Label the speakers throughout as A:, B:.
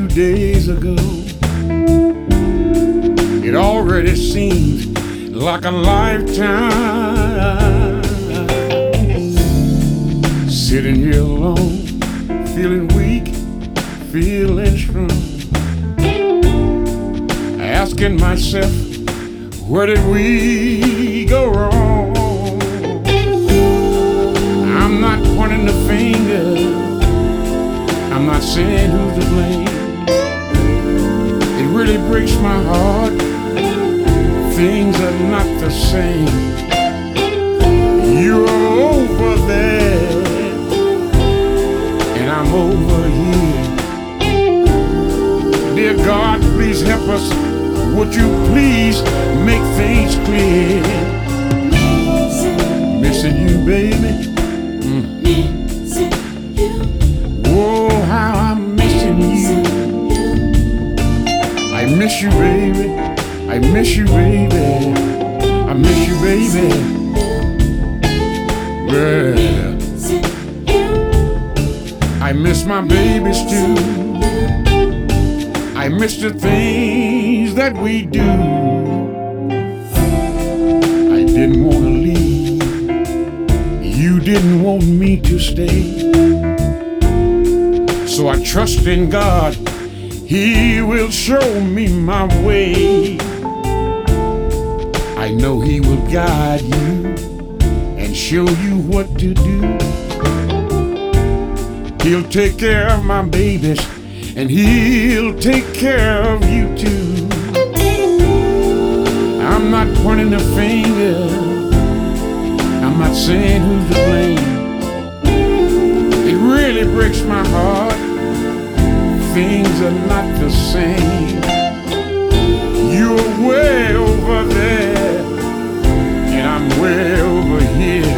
A: days ago. It already seems like a lifetime. Sitting here alone, feeling weak, feeling strong, asking myself, where did we go wrong? I'm not pointing the finger, I'm not saying who's to blame. It really breaks my heart, things are not the same. You're over there and I'm over here. Dear God, please help us. Would you please make things clear? Missing you, baby. Oh, how I'm missing you. I miss you, baby. I miss you, baby. I miss you, baby. Well, I miss my babies too. I miss the things that we do. I didn't want to leave. You didn't want me to stay. So I trust in God, He will show me my way. I know He will guide you and show you what to do. He'll take care of my babies and He'll take care of you too. I'm not pointing a finger, I'm not saying who's to blame. It really breaks my heart, things are not the same. You're way over there and I'm way over here.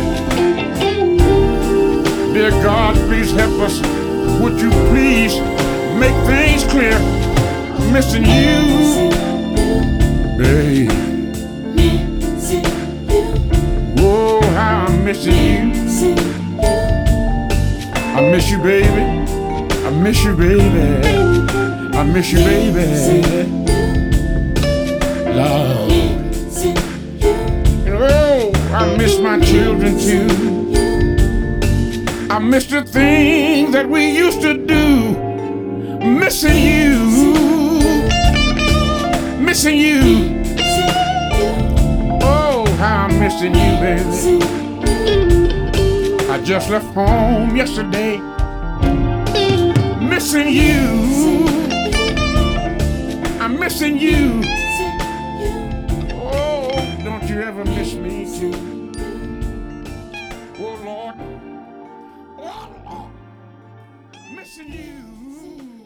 A: Dear God, please help us. Would you please make things clear? Missing you, babe. Oh, how I'm missing you. I miss you, baby. I miss you, baby. I miss you, baby. Lord. Oh, I miss my children too. I miss the things that we used to do. Missing you, missing you. Oh, how I'm missing you, baby. I just left home yesterday. Missing you, I'm missing you. Oh, don't you ever miss me too. Oh Lord, oh Lord, missing you.